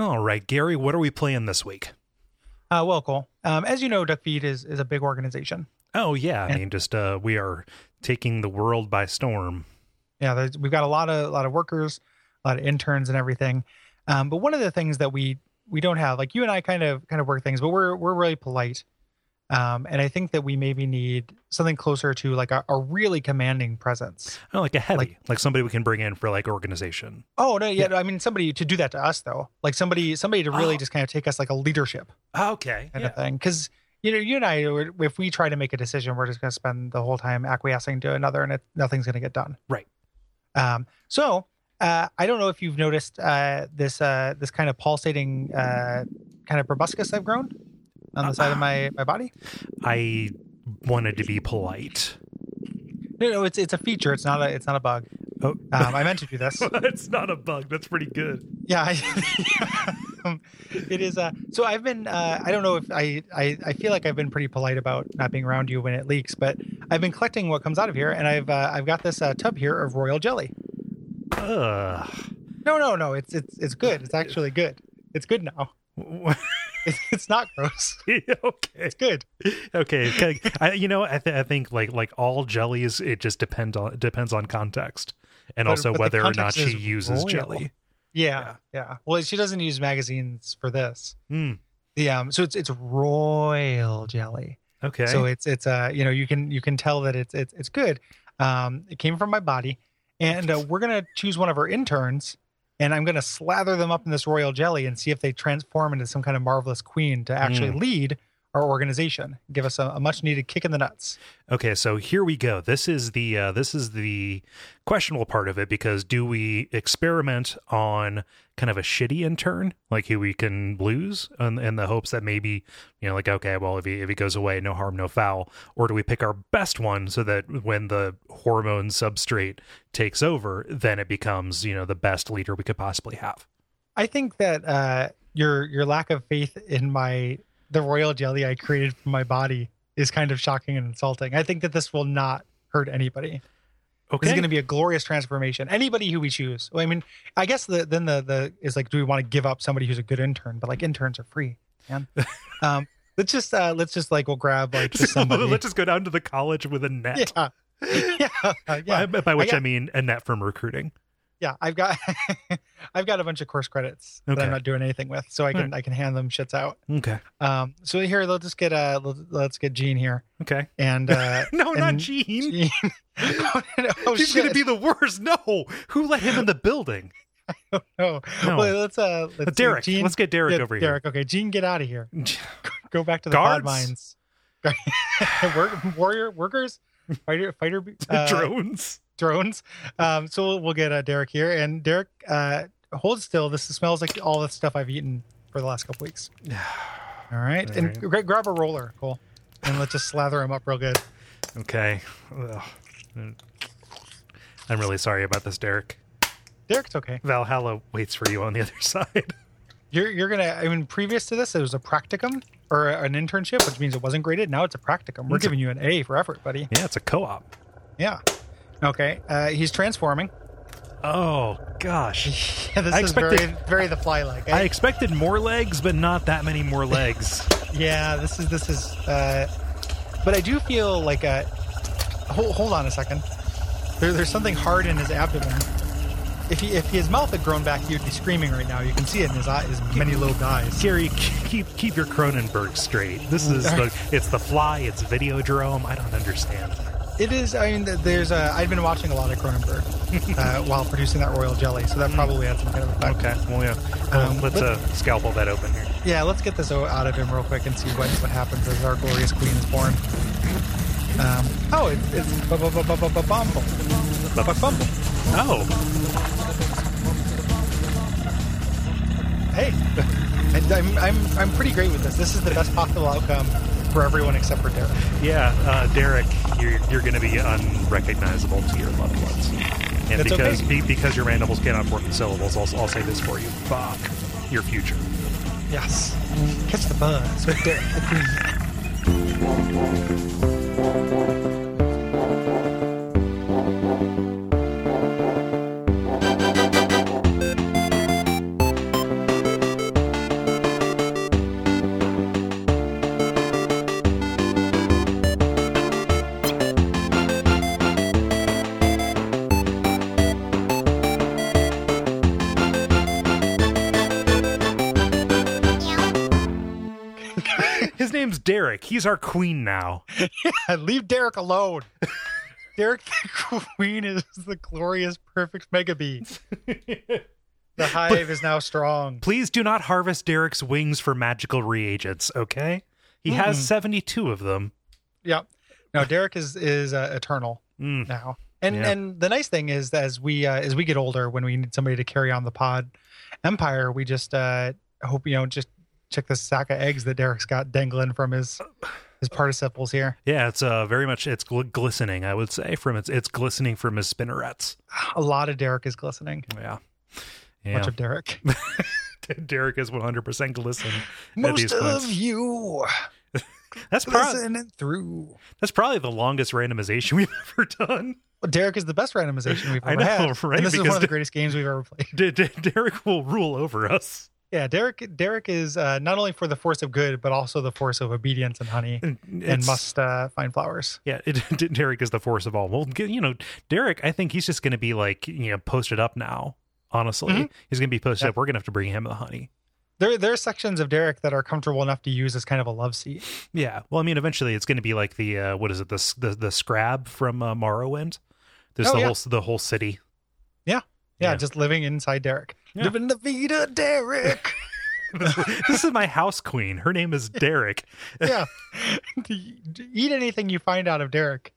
All right, Gary, what are we playing this week? Well, cool. As you know, Duckfeed is a big organization. Oh, yeah. I mean, just we are taking the world by storm. Yeah, we've got a lot of workers, a lot of interns and everything. But one of the things that we don't have, like you and I kind of work things, but we're really polite. And I think that we maybe need something closer to like a really commanding presence. Oh, like a heavy, like somebody we can bring in for like organization. Oh, no, yeah. I mean, somebody to do that to us though, like somebody to really just kind of take us like a leadership. Okay. Kind of thing. Because, you and I, if we try to make a decision, we're just going to spend the whole time acquiescing to another and nothing's going to get done. Right. So I don't know if you've noticed this kind of pulsating kind of proboscis I've grown on the side of my body. I wanted to be polite. No, it's a feature. It's not a bug. Oh, I meant to do this. It's not a bug. That's pretty good. Yeah, it is. So I've been. I don't know if I feel like I've been pretty polite about not being around you when it leaks, but I've been collecting what comes out of here, and I've got this tub here of royal jelly. No. It's good. It's actually good. It's good now. It's not gross. Okay, it's good. Okay. I think like all jellies, it just depends on context, and also whether or not she uses royal. Jelly. Yeah. Well, she doesn't use magazines for this. Mm. So it's royal jelly. Okay. So it's you can tell that it's good. It came from my body, and we're gonna choose one of our interns. And I'm going to slather them up in this royal jelly and see if they transform into some kind of marvelous queen to actually lead our organization, give us a much needed kick in the nuts. Okay, so here we go. This is the questionable part of it, because do we experiment on kind of a shitty intern, like who we can lose, in the hopes that maybe, like, okay, well, if he goes away, no harm, no foul, or do we pick our best one so that when the hormone substrate takes over, then it becomes, the best leader we could possibly have? I think that your lack of faith in the royal jelly I created from my body is kind of shocking and insulting. I think that this will not hurt anybody. Okay. This is going to be a glorious transformation. Anybody who we choose. Well, I mean, I guess the is like, do we want to give up somebody who's a good intern? But like interns are free, man. Let's just like, we'll grab like just somebody. Let's just go down to the college with a net. Yeah. By which I mean a net from recruiting. Yeah, I've got a bunch of course credits that I'm not doing anything with, so I can hand them shits out. Okay. So here, let's get Jean here. Okay. And not Jean. He's gonna be the worst. No, who let him in the building? I don't know. No. Well, let's Derek. Jean, let's get Derek over here. Derek. Okay, Jean, get out of here. Go back to the pod mines. Workers, fighter drones. So we'll get Derek here, and Derek, hold still. This smells like all the stuff I've eaten for the last couple weeks. All right, and grab a roller, Cole, and let's just slather him up real good. Okay. Ugh. I'm really sorry about this, Derek. Derek's okay. Valhalla waits for you on the other side. You're gonna. I mean, previous to this, it was a practicum or an internship, which means it wasn't graded. Now it's a practicum. We're giving you an A for effort, buddy. Yeah, it's a co-op. Yeah. Okay. He's transforming. Oh gosh. Yeah, this is very The Fly-like. I expected more legs, but not that many more legs. Yeah, this is. But I do feel like hold on a second. There's something hard in his abdomen. If his mouth had grown back, he would be screaming right now. You can see it in his many lobed eyes. Gary, keep your Cronenberg straight. This is it's The Fly. It's Videodrome. I don't understand. It is. I mean, I've been watching a lot of Cronenberg while producing that royal jelly, so that probably had some kind of effect. Okay. Well, yeah. Let's scalpel that open here. Yeah, let's get this out of him real quick and see what happens as our glorious queen is born. It's Bumble. Bumble. Oh. Hey, I'm pretty great with this. This is the best possible outcome for everyone except for Derek. Yeah, Derek, you're going to be unrecognizable to your loved ones. And that's because your mandibles cannot form the syllables, I'll say this for you. Fuck your future. Yes. Catch the buzz with Derek the Queen. name's Derek. He's our queen now. Yeah, leave Derek alone. Derek the queen is the glorious, perfect mega bee. The hive is now strong. Please do not harvest Derek's wings for magical reagents, okay? He has 72 of them. Yep. No, Derek is eternal now. And the nice thing is that as we get older, when we need somebody to carry on the pod empire, we just hope, just check the sack of eggs that Derek's got dangling from his participles here. Yeah, it's very much, it's glistening, I would say, from it's glistening from his spinnerets. A lot of Derek is glistening. Yeah. Much of Derek. Derek is 100% glisten. Most of you. That's glistening through. That's probably the longest randomization we've ever done. Well, Derek is the best randomization we've ever had. Right? And this is one of the greatest games we've ever played. Derek will rule over us. Yeah, Derek is not only for the force of good, but also the force of obedience and honey, and must find flowers. Yeah, Derek is the force of all. Well, Derek, I think he's just going to be posted up now. Honestly, he's going to be posted up. We're going to have to bring him the honey. There are sections of Derek that are comfortable enough to use as kind of a love seat. Yeah, well, I mean, eventually it's going to be like the what is it, the Scrab from Morrowind. There's the whole city. Yeah, just living inside Derek. Yeah. Living the vida, Derek. This is my house queen. Her name is Derek. Yeah. Eat anything you find out of Derek.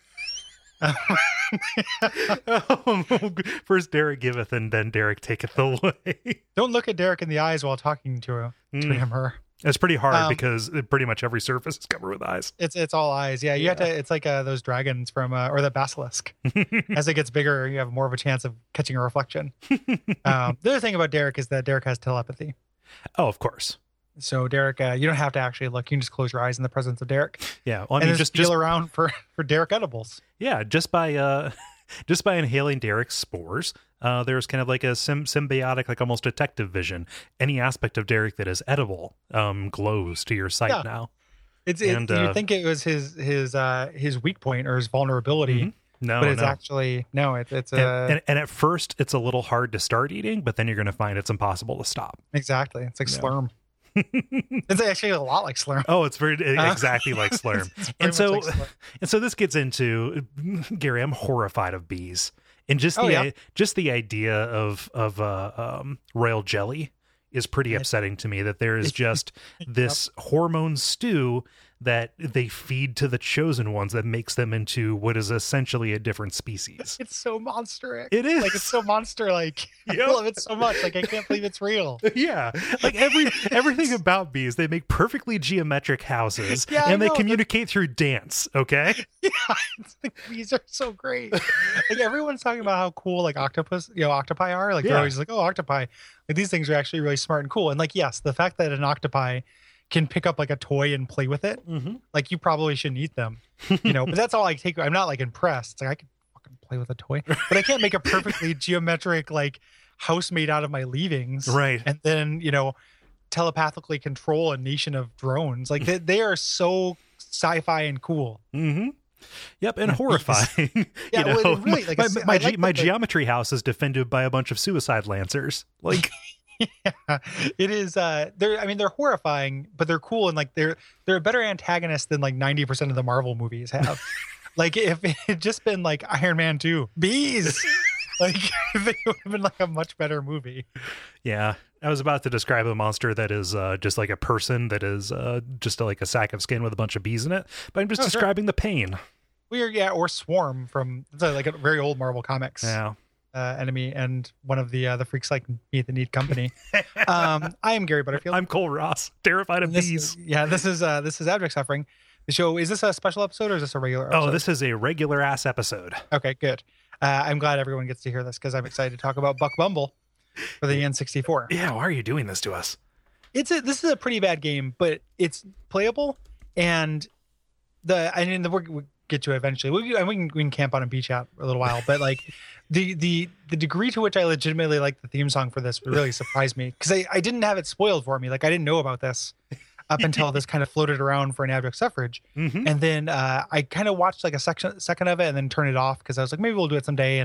First Derek giveth, and then Derek taketh away. Don't look at Derek in the eyes while talking to him, her. It's pretty hard because pretty much every surface is covered with eyes. It's all eyes. Yeah, you have to. It's like those dragons from or the basilisk. As it gets bigger, you have more of a chance of catching a reflection. The other thing about Derek is that Derek has telepathy. Oh, of course. So Derek, you don't have to actually look. You can just close your eyes in the presence of Derek. Yeah, well, I mean, just feel around for Derek edibles. Yeah, just by inhaling Derek's spores, there's kind of like a symbiotic, like almost detective vision. Any aspect of Derek that is edible glows to your sight now. You think it was his weak point or his vulnerability. Mm-hmm. No, but it's actually it's and at first it's a little hard to start eating, but then you're going to find it's impossible to stop. Exactly, it's like Slurm. It's actually a lot like Slurm. Oh, it's very exactly like Slurm. And so this gets into, Gary, I'm horrified of bees, and just the idea of royal jelly is pretty upsetting to me, that there is just this hormone stew that they feed to the chosen ones that makes them into what is essentially a different species. It's so monster-ic. It is. Like, it's so monster-like. Yep. I love it so much. Like, I can't believe it's real. Yeah. Like everything about bees, they make perfectly geometric houses, and they communicate through dance, okay? Yeah. It's like, bees are so great. Like, everyone's talking about how cool, like, octopi are. Like, they're always like, oh, octopi. Like, these things are actually really smart and cool. And, like, yes, the fact that an octopi can pick up like a toy and play with it, like, you probably shouldn't eat them, but that's all I take. I'm not like impressed. It's like, I can fucking play with a toy, but I can't make a perfectly geometric like house made out of my leavings, right? And then telepathically control a nation of drones. Like, they are so sci-fi and cool. Yep, and horrifying. Yeah, really, like my geometry house is defended by a bunch of suicide lancers. Like, yeah, it is. They're horrifying, but they're cool, and like they're a better antagonist than like 90% of the Marvel movies have. Like, if it had just been like Iron Man 2, bees, like, they would have been like a much better movie. Yeah, I was about to describe a monster that is just like a person that is just like a sack of skin with a bunch of bees in it, but I'm just describing the pain. Or Swarm from like a very old Marvel Comics. Yeah. Enemy and one of the freaks like me that need company. I am Gary Butterfield. I'm Cole Ross, terrified of bees. This is Abject Suffering. The show, is this a special episode or is this a regular episode? Oh, this is a regular ass episode. Okay, good. I'm glad everyone gets to hear this because I'm excited to talk about Buck Bumble for the N64. Yeah, why are you doing this to us? This is a pretty bad game, but it's playable, and we'll get to it eventually. We can camp on a beach out for a little while, but like the degree to which I legitimately like the theme song for this really surprised me, because I didn't have it spoiled for me. Like, I didn't know about this up until this kind of floated around for an Abject Suffrage, and then I kind of watched like a second of it and then turned it off because I was like, maybe we'll do it someday, and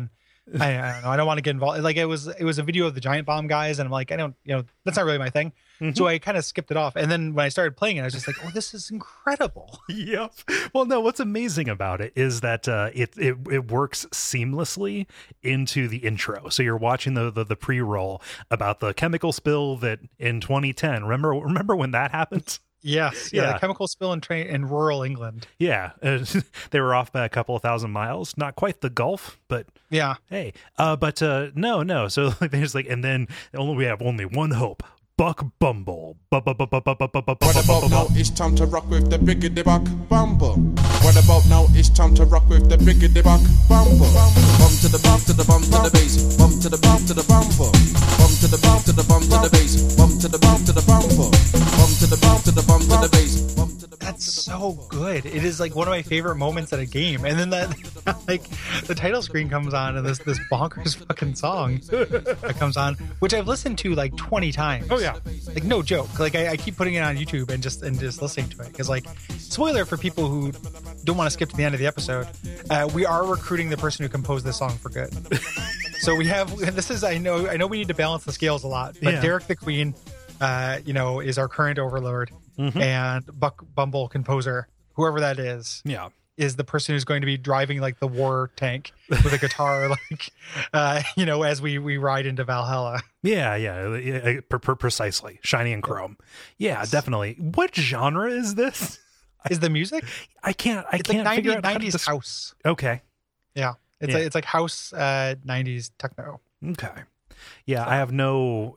I don't know. I don't want to get involved. Like it was a video of the Giant Bomb guys, and I'm like, I don't, that's not really my thing. Mm-hmm. So I kind of skipped it off. And then when I started playing it, I was just like, oh, this is incredible. Yep. Well, no, what's amazing about it is that it works seamlessly into the intro. So you're watching the pre-roll about the chemical spill that in 2010. Remember when that happened? Yes. Yeah. The chemical spill in rural England. Yeah. They were off by a couple of thousand miles. Not quite the Gulf, but yeah. Hey. No. So like there's like, and then we have only one hope. Buck Bumble. What about now? It's time to rock with the biggity Buck Bumble. What about now? It's time to rock with the biggity Buck Bumble. Bum to the bump to the bump to the bass. Bum to the bump to the bumble. Bum to the bump to the bump to the bass. Bum to the bump to the bumble. Bum to the bump to the bump to the bass. That's so good. It is like one of my favorite moments in a game. And then that like the title screen comes on and this bonkers fucking song that comes on, which I've listened to like 20 times. Oh yeah. Like no joke. Like I keep putting it on YouTube and just listening to it. Because like spoiler for people who don't want to skip to the end of the episode, we are recruiting the person who composed this song for good. So we have I know we need to balance the scales a lot, but Derek the Queen is our current overlord. Mm-hmm. And Buck Bumble composer, whoever that is, is the person who's going to be driving like the war tank with a guitar, like, as we ride into Valhalla. Yeah, precisely. Shiny and chrome. Yeah, definitely. What genre is this? Is the music? I can't like figure out 90s house. Okay. Yeah, it's like house 90s techno. Okay. Yeah, so. I have no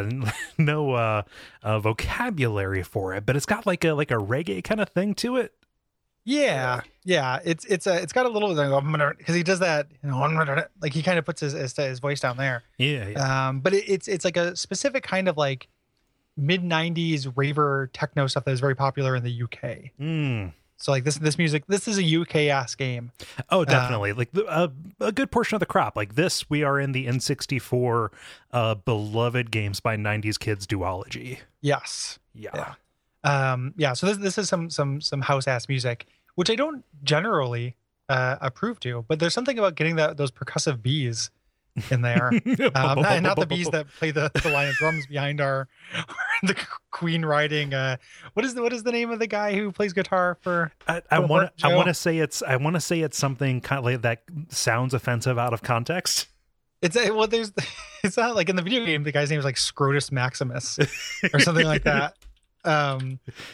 vocabulary for it, but it's got like a reggae kind of thing to it. Yeah. It's got a little because he does that, like he kind of puts his voice down there. Yeah. But it's like a specific kind of like mid 90s raver techno stuff that is very popular in the UK. So like this music, this is a UK ass game. Oh, definitely. Like a good portion of the crop. Like this, we are in the N64 beloved games by 90s kids duology. Yes. Yeah. So this is some house ass music, which I don't generally approve to, but there's something about getting those percussive bees in there. Not the bees that play the line of drums behind the Queen riding. What is the name of the guy who plays guitar for? I want to say it's something kind of like that sounds offensive out of context. It's not like in the video game the guy's name is like Scrotus Maximus or something like that. Let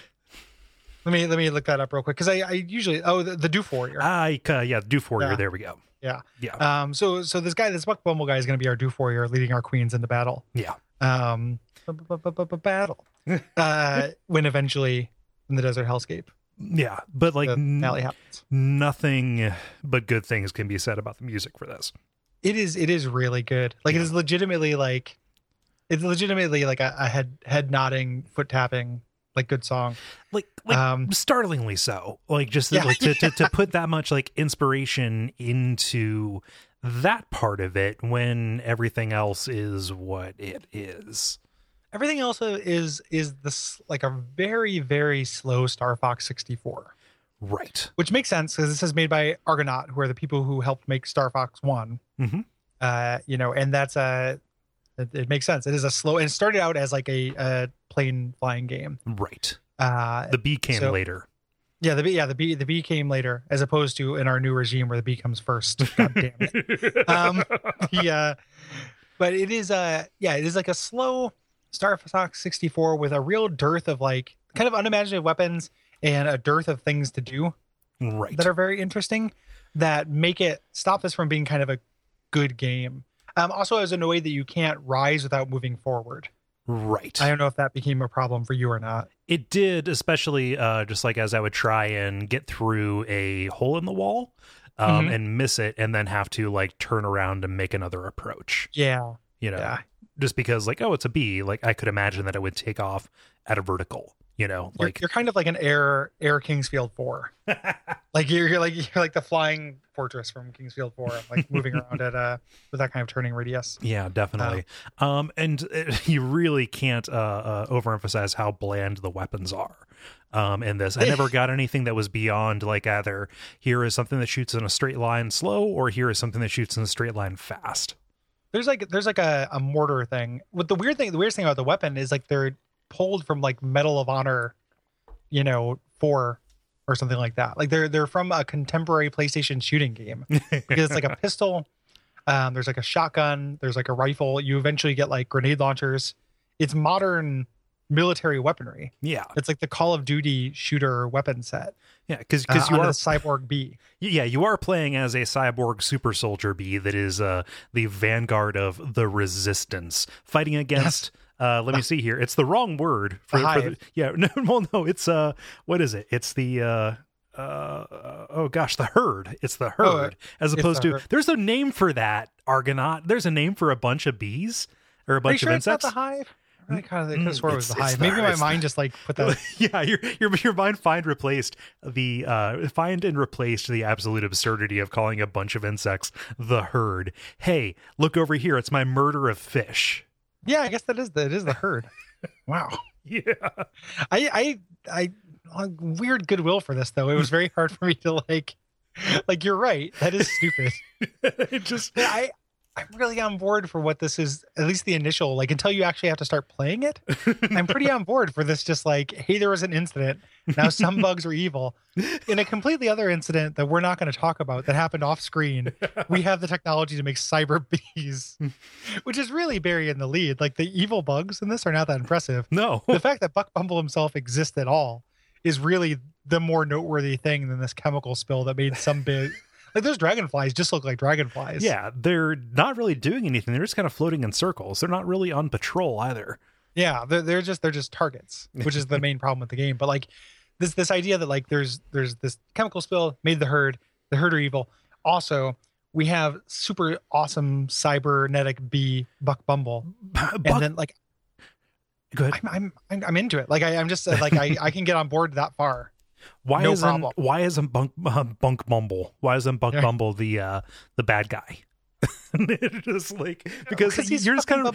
me look that up real quick because I usually the Doof Warrior. Doof Warrior. There we go. Yeah. So this Buck Bumble guy is going to be our Doof Warrior, leading our queens into battle. Yeah. Battle. When eventually in the desert hellscape. Yeah, but like happens. Nothing but good things can be said about the music for this. It is really good. Like it is legitimately like a head nodding, foot tapping, like good song. Like startlingly so. Like just to put that much like inspiration into that part of it when everything else is what it is. Everything else is this like a very, very slow Star Fox 64. Right. Which makes sense because this is made by Argonaut, who are the people who helped make Star Fox 1. Mm-hmm. And that's it makes sense. It is a slow, and it started out as like a plane flying game. Right. The B came later. Yeah, the B came later, as opposed to in our new regime where the B comes first. God damn it. But it is it is like a slow Star Fox 64 with a real dearth of like kind of unimaginative weapons and a dearth of things to do. Right. That are very interesting, that make it stop this from being kind of a good game. Also, I was annoyed that you can't rise without moving forward. Right. I don't know if that became a problem for you or not. It did, especially just like as I would try and get through a hole in the wall and miss it and then have to like turn around and make another approach. Yeah. Just because like, oh, it's a bee. Like I could imagine that it would take off at a vertical. Like you're kind of like an Air Kingsfield 4. Like you're like the flying fortress from Kingsfield 4, like moving around at with that kind of turning radius. Yeah, definitely. And you really can't overemphasize how bland the weapons are. in this. I never got anything that was beyond like either here is something that shoots in a straight line slow, or here is something that shoots in a straight line fast. There's like a mortar thing. What the weirdest thing about the weapon is like they're pulled from like Medal of Honor, 4 or something like that. Like they're from a contemporary PlayStation shooting game because it's like a pistol. There's like a shotgun. There's like a rifle. You eventually get like grenade launchers. It's modern military weaponry. Yeah, it's like the Call of Duty shooter weapon set. Yeah, because you are a cyborg bee. Yeah, you are playing as a cyborg super soldier bee that is the vanguard of the resistance, fighting against. Let me see here. It's the wrong word for the yeah. No. It's what is it? It's the the herd. It's the herd, as opposed to. There's a name for that, Argonaut. There's a name for a bunch of bees or a bunch of insects. It's not the hive. I kind of swore it was the hive. Maybe my mind just like put that. Yeah, your mind find and replaced the absolute absurdity of calling a bunch of insects the herd. Hey, look over here. It's my murder of fish. Yeah, I guess that is the herd. Wow. Yeah. I weird goodwill for this though. It was very hard for me to like you're right. That is stupid. I'm really on board for what this is, at least the initial, like until you actually have to start playing it. I'm pretty on board for this. Just like, hey, there was an incident. Now some bugs are evil. In a completely other incident that we're not going to talk about that happened off screen, we have the technology to make cyber bees, which is really burying the lead. Like the evil bugs in this are not that impressive. No. The fact that Buck Bumble himself exists at all is really the more noteworthy thing than this chemical spill that made some big... Like those dragonflies just look like dragonflies. Yeah, they're not really doing anything. They're just kind of floating in circles. They're not really on patrol either. Yeah, they're just targets, which is the main problem with the game. But like this idea that like there's this chemical spill made the herd are evil. Also, we have super awesome cybernetic bee Buck Bumble, and then like, go ahead. I'm into it. Like I'm just like I can get on board that far. Why isn't Bunk Bumble? Why isn't Buck Bumble the bad guy? Just like because you're just kind of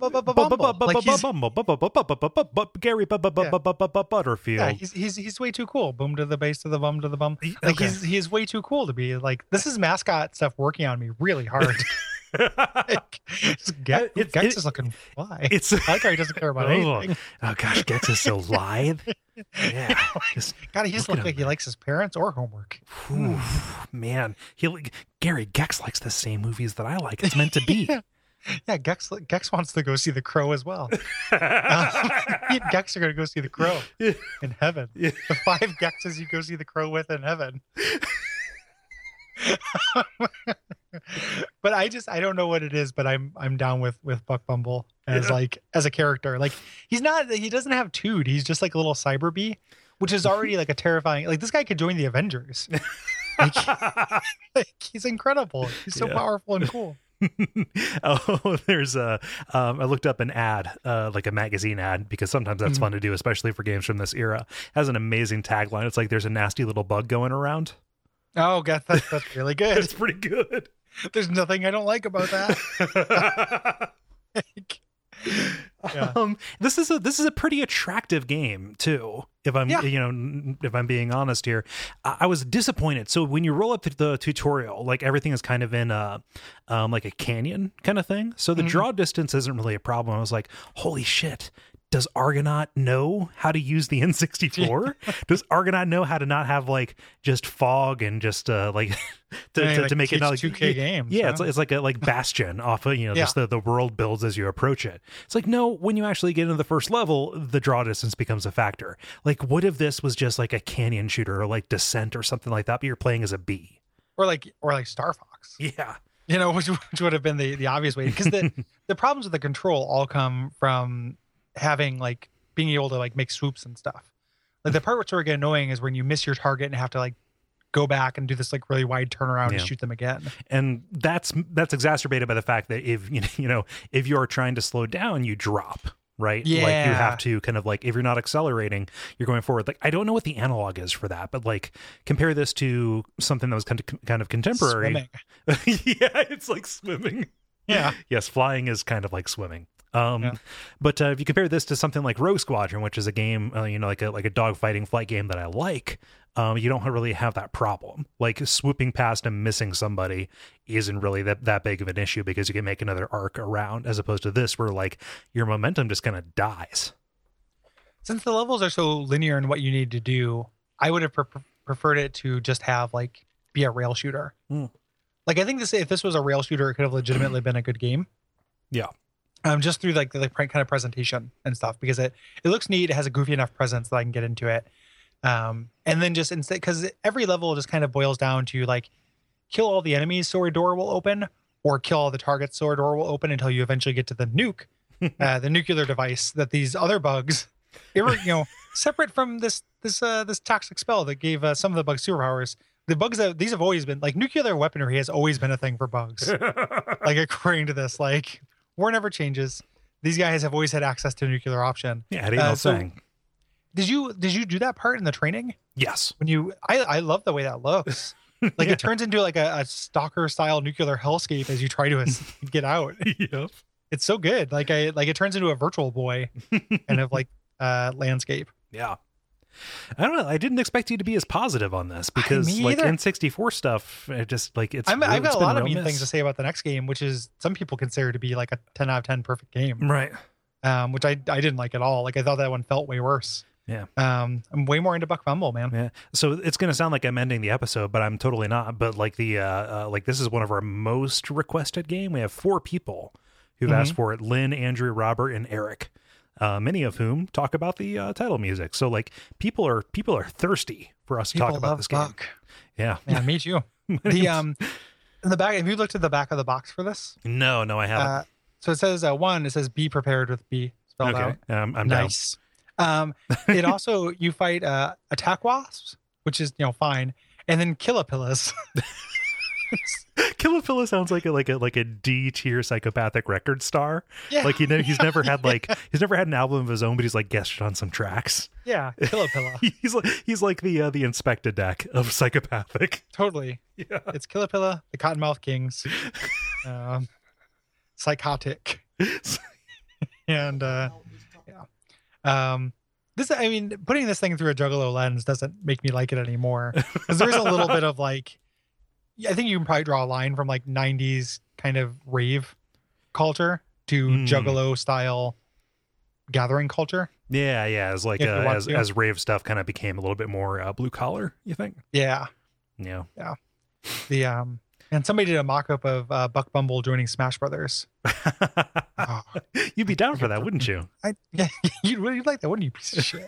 Gary Butterfield. Yeah, he's way too cool. Boom to the base to the bum to the bum. Like he's way too cool to be like. This is mascot stuff working on me really hard. Gex is looking fly. It's I like how he doesn't care about anything. Oh gosh, Gex is so lithe. Yeah, God, he just looks like he likes his parents or homework. Ooh, man, Gary Gex likes the same movies that I like. It's meant to be. Yeah, Gex wants to go see The Crow as well. Me and Gex are going to go see The Crow in heaven. Yeah. The 5 Gexes you go see The Crow with in heaven. But I don't know what it is, but I'm down with Buck Bumble as as a character. Like he doesn't have Tood. He's just like a little cyber bee, which is already like a terrifying. Like this guy could join the Avengers. Like he's incredible. He's so powerful and cool. There's I looked up an ad, like a magazine ad, because sometimes that's fun to do, especially for games from this era. It has an amazing tagline. It's like there's a nasty little bug going around. Oh god, that's really good. It's pretty good. There's nothing I don't like about that. This is a pretty attractive game too. If I'm if I'm being honest here, I was disappointed. So when you roll up the tutorial, like everything is kind of in like a canyon kind of thing. So the draw distance isn't really a problem. I was like, holy shit. Does Argonaut know how to use the N64? Does Argonaut know how to not have like just fog and just to make it not like 2K games? Yeah, huh? It's like Bastion off of just the world builds as you approach it. It's like no, when you actually get into the first level, the draw distance becomes a factor. Like what if this was just like a canyon shooter or like Descent or something like that, but you're playing as a bee or like Star Fox? Yeah. Which would have been the obvious way, because the problems with the control all come from having like being able to like make swoops and stuff. Like the part which are getting annoying is when you miss your target and have to like go back and do this like really wide turnaround and shoot them again. And that's exacerbated by the fact that if if you're trying to slow down, you drop, right? Yeah. Like you have to kind of like, if you're not accelerating, you're going forward. Like I don't know what the analog is for that, but like compare this to something that was kind of contemporary. Swimming. Yeah, it's like swimming. Yeah. Yes, flying is kind of like swimming. But if you compare this to something like Rogue Squadron, which is a game, like a dogfighting flight game that I like, you don't really have that problem. Like swooping past and missing somebody isn't really that big of an issue because you can make another arc around, as opposed to this where like your momentum just kind of dies. Since the levels are so linear in what you need to do, I would have preferred it to just have like be a rail shooter. Like I think if this was a rail shooter, it could have legitimately been a good game. Yeah. Just through like the kind of presentation and stuff, because it looks neat. It has a goofy enough presence that I can get into it. And then just instead, because every level just kind of boils down to like kill all the enemies so a door will open, or kill all the targets so a door will open until you eventually get to the nuke, the nuclear device that these other bugs, separate from this toxic spell that gave some of the bugs superpowers. The bugs these have always been like nuclear weaponry has always been a thing for bugs. Like according to this, like war never changes. These guys have always had access to a nuclear option. Yeah, it ain't no thing. Did you do that part in the training? Yes. When I love the way that looks. Like it turns into like a stalker style nuclear hellscape as you try to get out. Yep. It's so good. Like it turns into a Virtual Boy kind of like landscape. Yeah. I don't know. I didn't expect you to be as positive on this because like N64 stuff, it just like I've got a lot of mean things to say about the next game, which is some people consider to be like a 10 out of 10 perfect game. Right. Which I didn't like at all. Like I thought that one felt way worse. Yeah. I'm way more into Buck Bumble, man. Yeah. So it's going to sound like I'm ending the episode, but I'm totally not. But like this is one of our most requested game. We have 4 people who've asked for it: Lynn, Andrew, Robert, and Eric. Many of whom talk about the title music. So like people are thirsty for us to talk about this game. Buck. Yeah. Yeah, me too. In the back, have you looked at the back of the box for this? No, I haven't. So it says it says be prepared with B spelled out. I'm nice. It also, you fight attack wasps, which is fine, and then Killapillas. Killapilla sounds like a D tier psychopathic record star. Yeah. Like he's never had an album of his own, but he's like guested on some tracks. Yeah, Killapilla. he's like the Inspector deck of psychopathic. Totally. Yeah. It's Killapilla, the Cottonmouth Kings, Psychotic, and this, I mean, putting this thing through a Juggalo lens doesn't make me like it anymore, because there's a little bit of like, I think you can probably draw a line from like 90s kind of rave culture to Juggalo style gathering culture. Yeah. As like as rave stuff kind of became a little bit more blue collar, you think? Yeah. The and somebody did a mock-up of Buck Bumble joining Smash Brothers. Oh. You'd be down for that, wouldn't you? You'd like that, wouldn't you, piece of shit?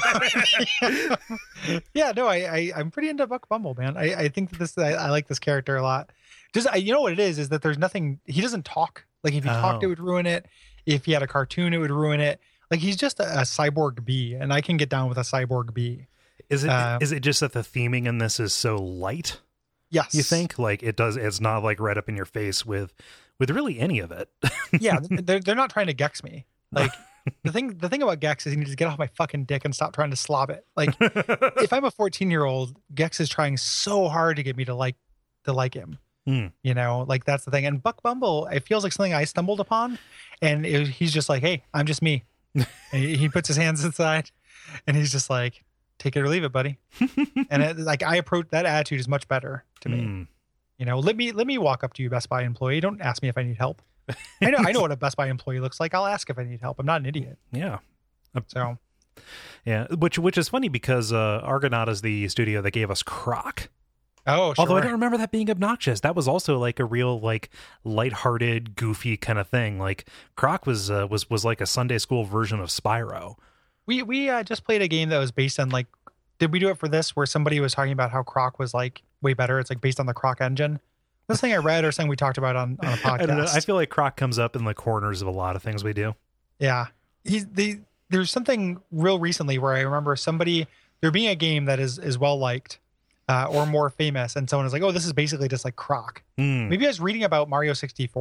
Yeah, no, I'm pretty into Buck Bumble, man. I think that I like this character a lot. Just you know what it is that there's nothing. He doesn't talk. Like if he talked, it would ruin it. If he had a cartoon, it would ruin it. Like he's just a cyborg bee, and I can get down with a cyborg bee. Is it just that the theming in this is so light? Yes. You think like it's not like right up in your face with really any of it. Yeah, they're not trying to Gex me. Like the thing about Gex is he needs to get off my fucking dick and stop trying to slob it. Like if I'm a 14-year-old, Gex is trying so hard to get me to like him. Like that's the thing. And Buck Bumble, it feels like something I stumbled upon, and he's just like, hey, I'm just me. And he puts his hands inside, and he's just like, take it or leave it, buddy. And I approach that attitude is much better to me. Let me walk up to you, Best Buy employee. Don't ask me if I need help. I know what a Best Buy employee looks like. I'll ask if I need help. I'm not an idiot. Yeah. So. Yeah, which is funny because Argonaut is the studio that gave us Croc. Oh, sure. Although I don't remember that being obnoxious. That was also like a real like lighthearted, goofy kind of thing. Like Croc was like a Sunday school version of Spyro. We just played a game that was based on like, did we do it for this where somebody was talking about how Croc was like way better? It's like based on the Croc engine. This thing I read or something we talked about on a podcast. I don't know. I feel like Croc comes up in the corners of a lot of things we do. Yeah. There's something real recently where I remember there being a game that is well liked or more famous, and someone was like, oh, this is basically just like Croc. Maybe I was reading about Mario 64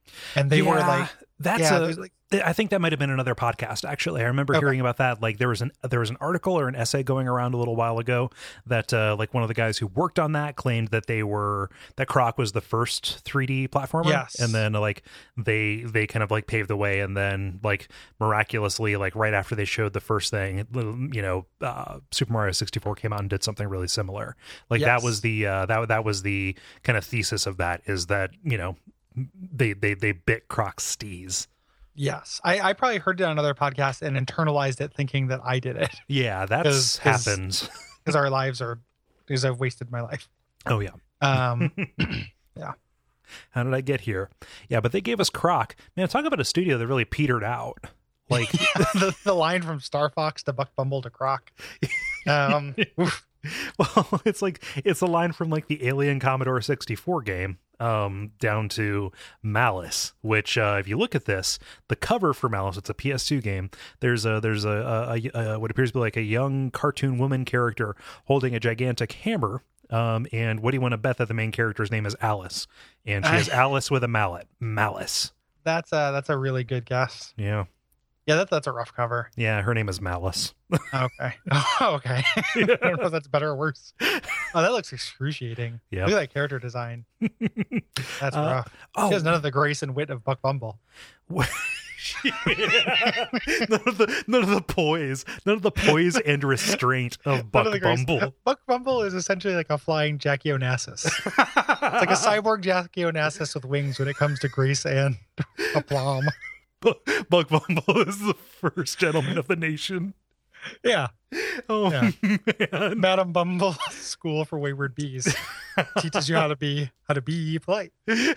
and they were like, I think that might have been another podcast. Actually, I remember hearing about that. Like there was an article or an essay going around a little while ago that like one of the guys who worked on that claimed that that Croc was the first 3D platformer. Yes. And then like they kind of like paved the way, and then like miraculously, like right after they showed the first thing, Super Mario 64 came out and did something really similar. Like that was the that was the kind of thesis of that, is that they bit Croc's steez. Yes, I probably heard it on another podcast and internalized it, thinking that I did it. Yeah, that happens. Because our lives are, because I've wasted my life. Oh yeah. Yeah. How did I get here? Yeah, but they gave us Croc. Man, talk about a studio that really petered out. Like the line from Star Fox to Buck Bumble to Croc. Well, it's a line from like the Alien Commodore 64 game down to Malice, which if you look at this, the cover for Malice, it's a PS2 game. There's a what appears to be like a young cartoon woman character holding a gigantic hammer. And what do you want to bet that the main character's name is Alice? And she is Alice with a mallet. Malice. That's a really good guess. Yeah. Yeah, that's a rough cover. Yeah, her name is Malice. Okay. Oh, okay. I don't know if that's better or worse. Oh, that looks excruciating. Yeah. Look at that character design. That's rough. She has none of the grace and wit of Buck Bumble. None of the poise and restraint of Buck Bumble. Buck Bumble is essentially like a flying Jackie Onassis. It's like a cyborg Jackie Onassis with wings when it comes to grace and aplomb. Buck Bumble is the first gentleman of the nation. Yeah. Oh, yeah. Man. Madam Bumble School for Wayward Bees teaches you how to be polite.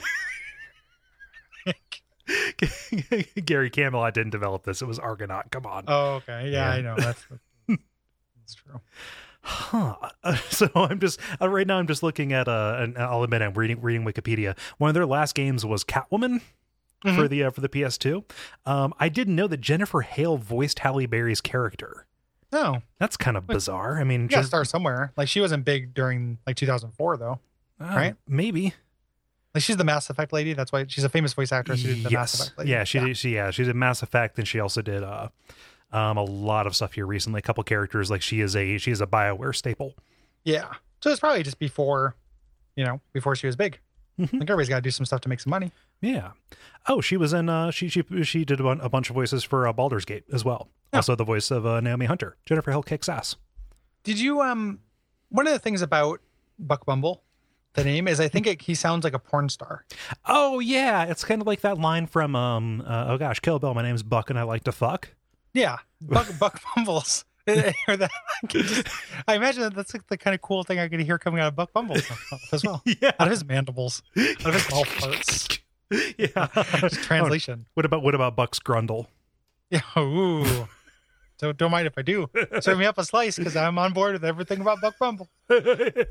Gary Camelot didn't develop this. It was Argonaut. Come on. Oh, okay. Yeah. I know. That's true. Huh. So I'm just right now. I'm just looking at and I'll admit I'm reading Wikipedia. One of their last games was Catwoman. Mm-hmm. For the PS2. I didn't know that Jennifer Hale voiced Halle Berry's character. No, that's kind of bizarre. I mean, you gotta start somewhere. Like she wasn't big during like 2004 though, right? Maybe. Like she's the Mass Effect lady. That's why she's a famous voice actress who did the Mass Effect lady. Yeah, she did Mass Effect, and she also did a lot of stuff here recently. A couple characters, like she is a BioWare staple. Yeah, so it's probably just before she was big. Mm-hmm. Like everybody's got to do some stuff to make some money. Yeah. Oh, she was in. She did a bunch of voices for Baldur's Gate as well. Yeah. Also, the voice of Naomi Hunter. Jennifer Hill kicks ass. Did you? One of the things about Buck Bumble, the name is, I think he sounds like a porn star. Oh yeah, it's kind of like that line from Kill Bill. My name's Buck and I like to fuck. Yeah, Buck Bumbles. I imagine that's like the kind of cool thing I could hear coming out of Buck Bumble as well. Yeah, out of his mandibles, out of his mouth parts. Yeah, translation. What about Buck's grundle? Yeah, ooh. So don't mind if I do. Serve me up a slice because I'm on board with everything about Buck Bumble. What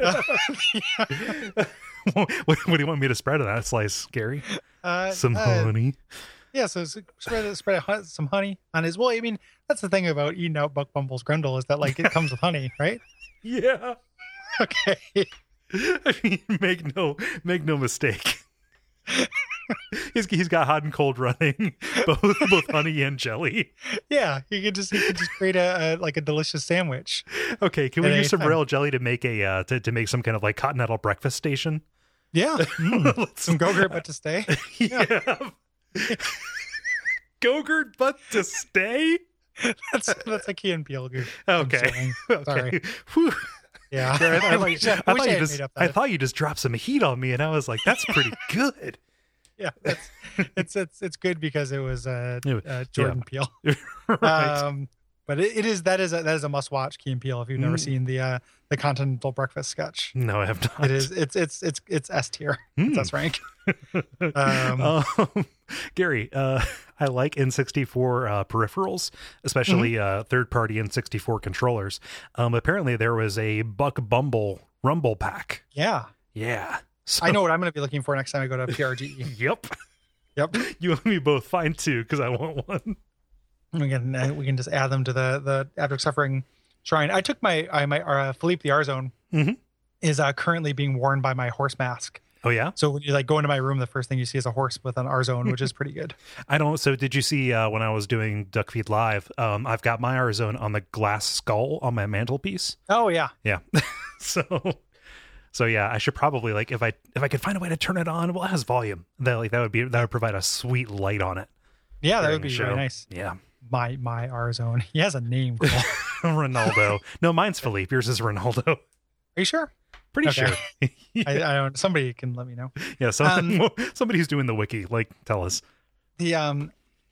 do you want me to spread on that slice, Gary? Some honey. Yeah, so spread some honey on his. Well, I mean, that's the thing about eating out Buck Bumble's grundle, is that like it comes with honey, right? Yeah. Okay. I mean, make no mistake. He's got hot and cold running, both honey and jelly. Yeah, he could just create a delicious sandwich. Okay, can we use some royal jelly to make to make some kind of like continental breakfast station? Yeah, some Go-Gurt but to stay. Yeah. Go-Gurt but to stay. That's a Key and Peele. Okay. Sorry. Whew. Yeah. I thought you just dropped some heat on me, and I was like, "That's pretty good." Yeah, it's good because it was Jordan Peele. Right. But that is a must watch, Key and Peele, if you've never seen the continental breakfast sketch. No, I have not. It is it's S tier. It's S rank. Gary, I like N64 peripherals, especially third-party N64 controllers. Apparently, there was a Buck Bumble Rumble pack. Yeah. So, I know what I'm going to be looking for next time I go to PRGE. Yep. You and me both. Fine too, because I want one. We can just add them to the Abject Suffering shrine. I took my Philippe the Arzone is currently being worn by my horse mask. Oh yeah. So when you like go into my room, the first thing you see is a horse with an R-Zone, which is pretty good. So did you see when I was doing Duck Feed Live, I've got my R-Zone on the glass skull on my mantelpiece. Oh yeah. Yeah. So yeah, I should probably like if I could find a way to turn it on, well, it has volume. That would provide a sweet light on it. Yeah, that would be really nice. Yeah. My R-Zone. He has a name called Ronaldo. No, mine's Philippe. Yours is Ronaldo. Are you sure? Pretty sure. Yeah. I don't. Somebody can let me know. Yeah, somebody who's doing the wiki, like, tell us. There's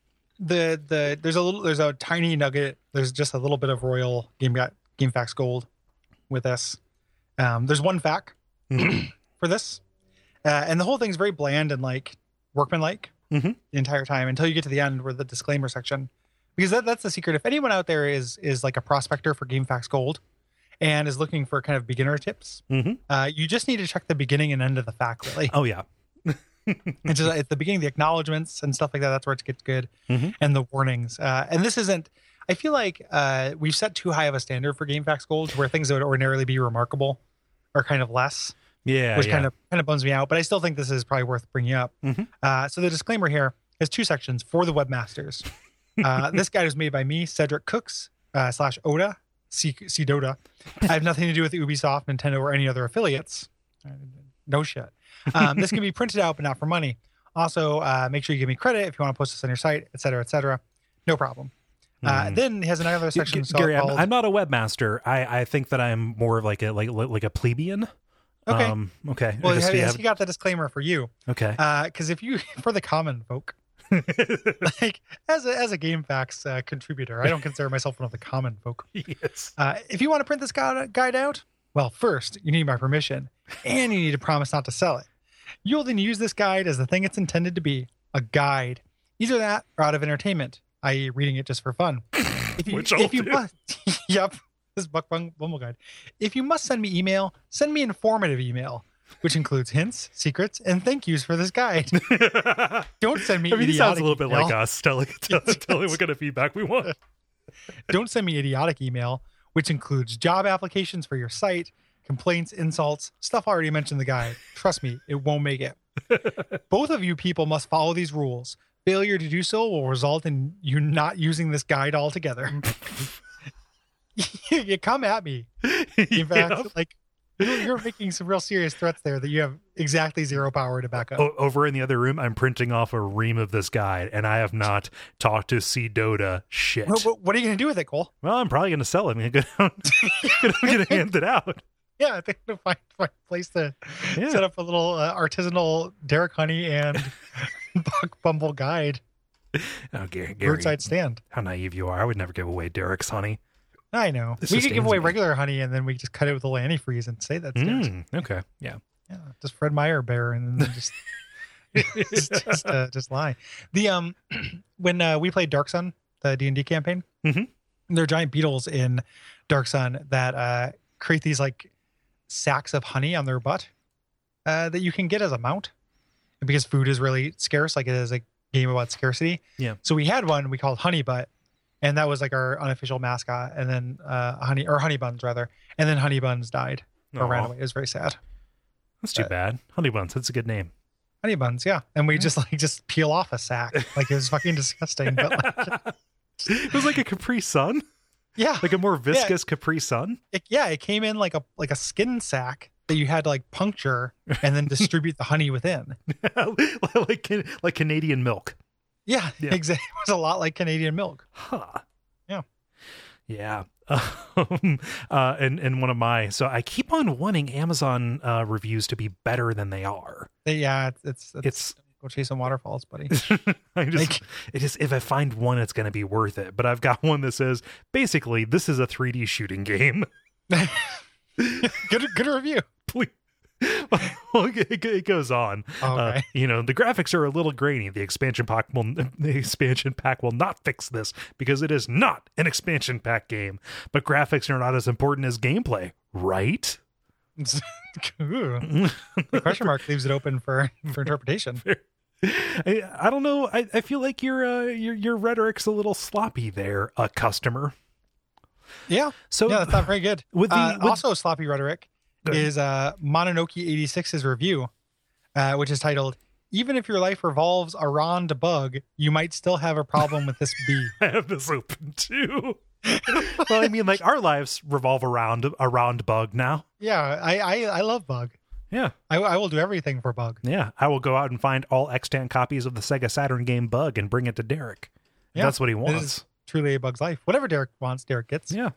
a tiny nugget. There's just a little bit of Royal GameFAQs Gold with this. There's one FAQ for this, and the whole thing's very bland and like workmanlike the entire time until you get to the end where the disclaimer section, because that's the secret. If anyone out there is like a prospector for GameFAQs Gold and is looking for kind of beginner tips, you just need to check the beginning and end of the FAQ. Really. Oh yeah. It's just at the beginning, the acknowledgments and stuff like that. That's where it gets good, and the warnings. And this isn't. I feel like we've set too high of a standard for GameFAQs Gold, where things that would ordinarily be remarkable are kind of less. Yeah, which kind of bums me out. But I still think this is probably worth bringing up. So the disclaimer here has two sections for the webmasters. This guide was made by me, Cedric Cooks / Oda C Dota. I have nothing to do with Ubisoft, Nintendo, or any other affiliates. No shit. This can be printed out, but not for money. Also, make sure you give me credit if you want to post this on your site, etc., etc. No problem. Then he has another section. Gary, I'm not a webmaster. I think that I'm more of like a plebeian. Okay. Okay. Well, he got the disclaimer for you. Okay. Because if you for the common folk, like as a GameFAQs contributor, I don't consider myself one of the common folk. Yes. If you want to print this guide out, well, first you need my permission, and you need to promise not to sell it. You'll then use this guide as the thing it's intended to be, a guide. Either that or out of entertainment, i.e. reading it just for fun. If you must, yep, this is Buck Bumble Guide. If you must send me email, send me informative email, which includes hints, secrets, and thank yous for this guide. Don't send me idiotic he sounds a little bit email. like us, telling what kind of feedback we want. Don't send me idiotic email, which includes job applications for your site, complaints, insults, stuff already mentioned in the guide. Trust me, it won't make it. Both of you people must follow these rules. Failure to do so will result in you not using this guide altogether. You come at me. In fact, like you're making some real serious threats there that you have exactly zero power to back up. Over in the other room, I'm printing off a ream of this guide, and I have not talked to C Dota shit. Well, what are you going to do with it, Cole? Well, I'm probably going to sell it. I'm going to hand it out. Yeah, I think to find a place to set up a little artisanal Derek Honey and Buck Bumble guide. Oh, Gary, roadside stand. How naive you are! I would never give away Derek's honey. I know. We could give away regular honey, and then we just cut it with a little antifreeze and say that's Derek's. Okay, yeah, just Fred Meyer bear, and then just lie. The when we played Dark Sun, the D&D campaign, there are giant beetles in Dark Sun that create these like sacks of honey on their butt that you can get as a mount because food is really scarce. Like it is a game about scarcity. Yeah. So we had one we called Honey Butt, and that was like our unofficial mascot. And then Honey Buns rather, and then Honey Buns died or ran away. It was very sad. That's too bad. Honey Buns. That's a good name. Honey Buns, yeah. And we just peel off a sack. Like it was fucking disgusting. But like, it was like a Capri Sun. Yeah, like a more viscous Capri Sun. It came in like a skin sack that you had to like puncture and then distribute the honey within. like Canadian milk. Yeah, exactly. It was a lot like Canadian milk. Huh. Yeah. And one of my, so I keep on wanting Amazon reviews to be better than they are. Yeah, it's go chase some waterfalls, buddy. If I find one, it's going to be worth it. But I've got one that says basically this is a 3D shooting game. Good review. Please. Well, it goes on. Okay. The graphics are a little grainy. The expansion pack will not fix this because it is not an expansion pack game. But graphics are not as important as gameplay, right? The question mark leaves it open for interpretation. I don't know. I feel like your rhetoric's a little sloppy there, customer. Yeah. So that's not very good. Also sloppy rhetoric is Mononoke 86's review. which is titled, "Even if your life revolves around a bug, you might still have a problem with this bee." I have this open too. Well, I mean, like our lives revolve around bug now. Yeah, I love bug. Yeah. I will do everything for bug. Yeah. I will go out and find all extant copies of the Sega Saturn game Bug and bring it to Derek. Yeah, that's what he it wants. is truly a bug's life. Whatever Derek wants, Derek gets. Yeah.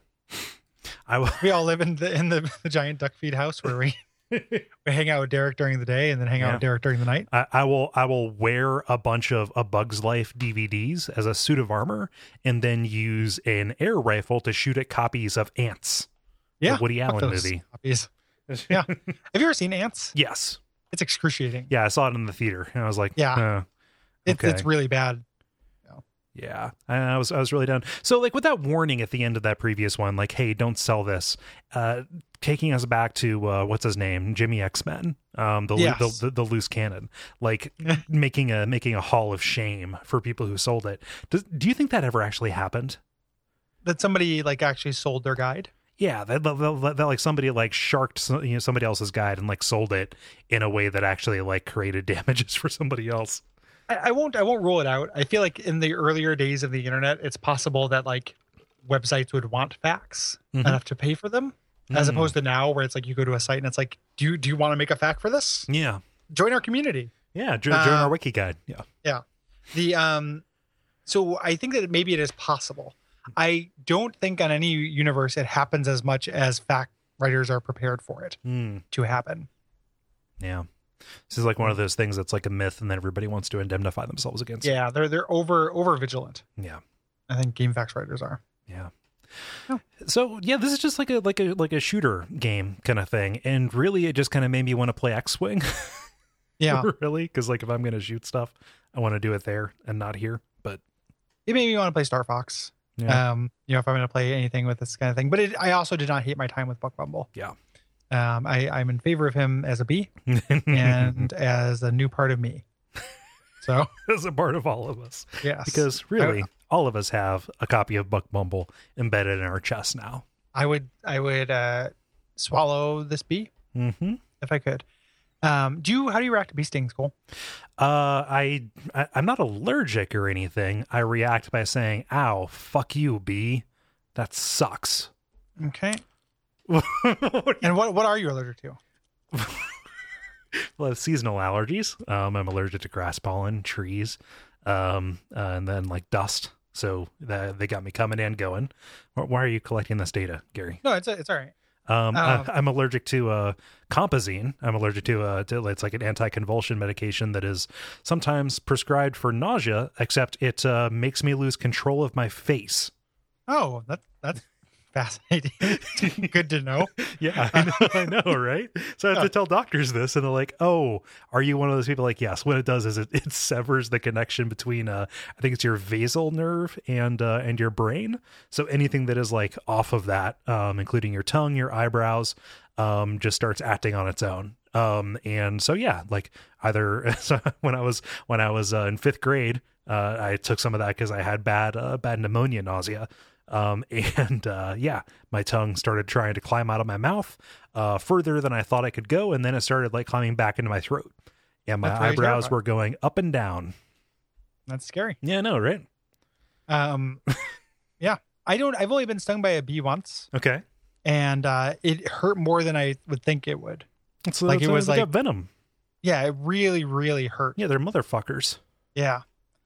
We all live in the giant duck feed house where we hang out with Derek during the day and then hang out with Derek during the night. I will wear a bunch of A Bug's Life DVDs as a suit of armor and then use an air rifle to shoot at copies of Ants. Yeah. The Woody Allen movie. Copies. Yeah. Have you ever seen Ants? Yes. It's excruciating. Yeah, I saw it in the theater and I was like, yeah, it's really bad. Yeah, I was really down. So like with that warning at the end of that previous one, like, hey, don't sell this. Taking us back to what's his name, Jimmy X-Men, the loose cannon, like making a hall of shame for people who sold it. Do you think that ever actually happened? That somebody like actually sold their guide? Yeah, that like somebody like sharked somebody else's guide and like sold it in a way that actually like created damages for somebody else. I won't rule it out. I feel like in the earlier days of the internet, it's possible that like websites would want facts enough to pay for them, as opposed to now where it's like you go to a site and it's like, do you want to make a fact for this? Yeah, join our community. Yeah, join our wiki guide. Yeah. The so I think that maybe it is possible. I don't think on any universe it happens as much as fact writers are prepared for it to happen. Yeah. This is like one of those things that's like a myth and then everybody wants to indemnify themselves against it. Yeah, they're over vigilant. Yeah. I think game facts writers are. Yeah. So yeah, this is just like a shooter game kind of thing. And really it just kind of made me want to play X-Wing. Yeah. Really? Because like if I'm gonna shoot stuff, I want to do it there and not here. But it made me want to play Star Fox. Yeah. If I'm going to play anything with this kind of thing, but I also did not hate my time with Buck Bumble. Yeah. I'm in favor of him as a bee and as a new part of me. So as a part of all of us. Yes. Because really, all of us have a copy of Buck Bumble embedded in our chest now. I would swallow this bee if I could. How do you react to bee stings, Cole? I'm not allergic or anything. I react by saying, "Ow, fuck you, bee. That sucks." Okay. And what are you allergic to? Well, seasonal allergies. I'm allergic to grass pollen, trees, and then like dust. So they got me coming and going. Why are you collecting this data, Gary? No, it's all right. I'm allergic to Compazine. I'm allergic to it's like an anti-convulsion medication that is sometimes prescribed for nausea, except it makes me lose control of my face. Oh, that's fascinating. Good to know. Yeah, I know, right? So I have to tell doctors this, and they're like, "Oh, are you one of those people?" Like, yes. What it does is it severs the connection between I think it's your vasal nerve and your brain. So anything that is like off of that, including your tongue, your eyebrows, just starts acting on its own. And so yeah, like either when I was in 5th grade, I took some of that because I had bad pneumonia nausea. My tongue started trying to climb out of my mouth further than I thought I could go, and then it started like climbing back into my throat, and my eyebrows were going up and down. That's scary. Yeah, I know, right? Yeah, I've only been stung by a bee once. Okay. And it hurt more than I would think it would. So like it was like venom. Yeah, it really, really hurt. Yeah, they're motherfuckers. Yeah.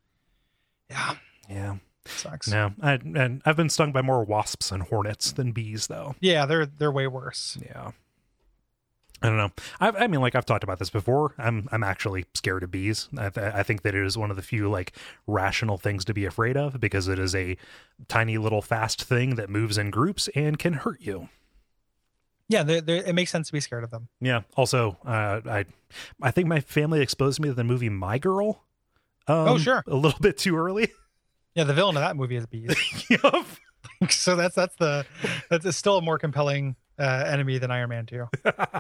Sucks. No, I've been stung by more wasps and hornets than bees, though. Yeah, they're way worse. Yeah. I don't know. I mean, like I've talked about this before. I'm actually scared of bees. I think that it is one of the few like rational things to be afraid of because it is a tiny little fast thing that moves in groups and can hurt you. Yeah, it makes sense to be scared of them. Yeah. Also, I think my family exposed me to the movie My Girl. Oh, sure. A little bit too early. Yeah, the villain of that movie is bees. Yep. So that's still a more compelling enemy than Iron Man 2.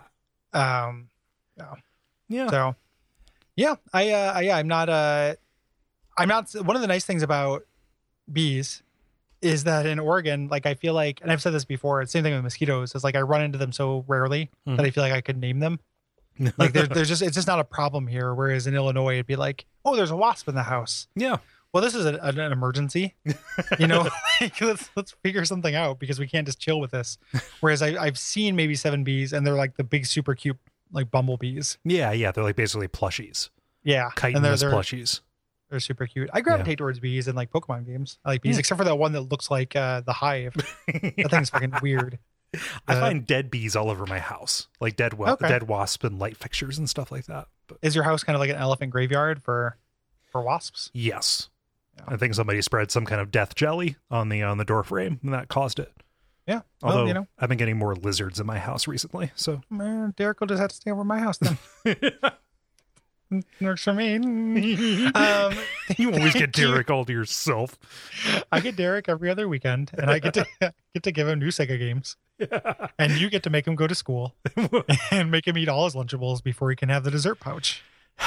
Yeah. So, yeah, I'm not. One of the nice things about bees is that in Oregon, like I feel like, and I've said this before, it's the same thing with mosquitoes. Is like I run into them so rarely that I feel like I could name them. Like there's just, it's just not a problem here. Whereas in Illinois, it'd be like, oh, there's a wasp in the house. Yeah. Well, this is an emergency, you know, like, let's figure something out because we can't just chill with this. Whereas I've seen maybe 7 bees and they're like the big, super cute, like bumblebees. Yeah. They're like basically plushies. Yeah. Chitinous plushies. They're super cute. I gravitate towards bees in like Pokemon games. I like bees, except for that one that looks like the hive. That thing's fucking weird. I find dead bees all over my house, like dead wasp and light fixtures and stuff like that. But, is your house kind of like an elephant graveyard for wasps? Yes. Yeah. I think somebody spread some kind of death jelly on the door frame and that caused it. Yeah. Although, well, you know, I've been getting more lizards in my house recently, so Derek will just have to stay over at my house then. Works for me. You always get Derek all to yourself. I get Derek every other weekend, and I get to give him new Sega games. Yeah. And you get to make him go to school and make him eat all his Lunchables before he can have the dessert pouch.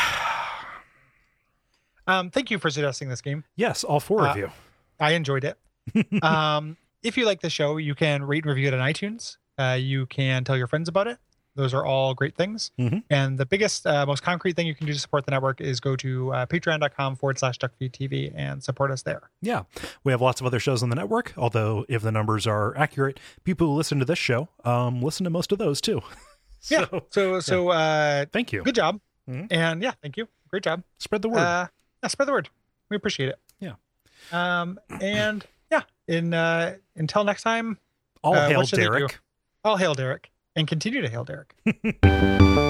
Thank you for suggesting this game. Yes, all 4 of you. I enjoyed it. If you like the show, you can rate and review it on iTunes. You can tell your friends about it. Those are all great things. Mm-hmm. And the biggest, most concrete thing you can do to support the network is go to patreon.com/DuckFeedTV and support us there. Yeah. We have lots of other shows on the network, although if the numbers are accurate, people who listen to this show listen to most of those too. So thank you. Good job. Mm-hmm. And thank you. Great job. Spread the word. Spread the word. We appreciate it. Yeah. Until next time. All hail Derek. All hail Derek. And continue to hail Derek.